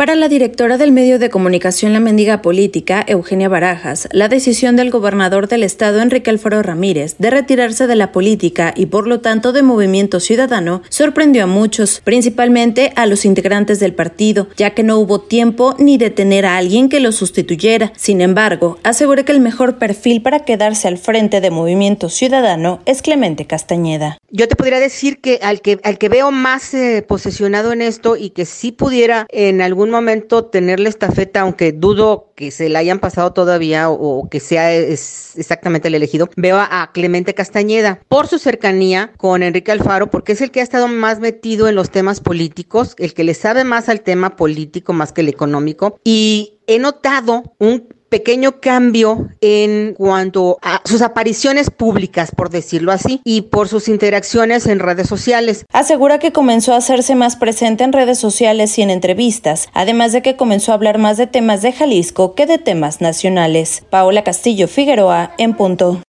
Para la directora del medio de comunicación La Mendiga Política, Eugenia Barajas, la decisión del gobernador del estado, Enrique Alfaro Ramírez, de retirarse de la política y por lo tanto de Movimiento Ciudadano, sorprendió a muchos, principalmente a los integrantes del partido, ya que no hubo tiempo ni de tener a alguien que lo sustituyera. Sin embargo, aseguró que el mejor perfil para quedarse al frente de Movimiento Ciudadano es Clemente Castañeda. Yo te podría decir que al que veo más posesionado en esto y que sí pudiera en algún momento tener la estafeta, aunque dudo que se la hayan pasado todavía o que sea exactamente el elegido, veo a Clemente Castañeda por su cercanía con Enrique Alfaro, porque es el que ha estado más metido en los temas políticos, el que le sabe más al tema político más que el económico, y he notado un pequeño cambio en cuanto a sus apariciones públicas, por decirlo así, y por sus interacciones en redes sociales. Asegura que comenzó a hacerse más presente en redes sociales y en entrevistas, además de que comenzó a hablar más de temas de Jalisco que de temas nacionales. Paola Castillo Figueroa, en punto.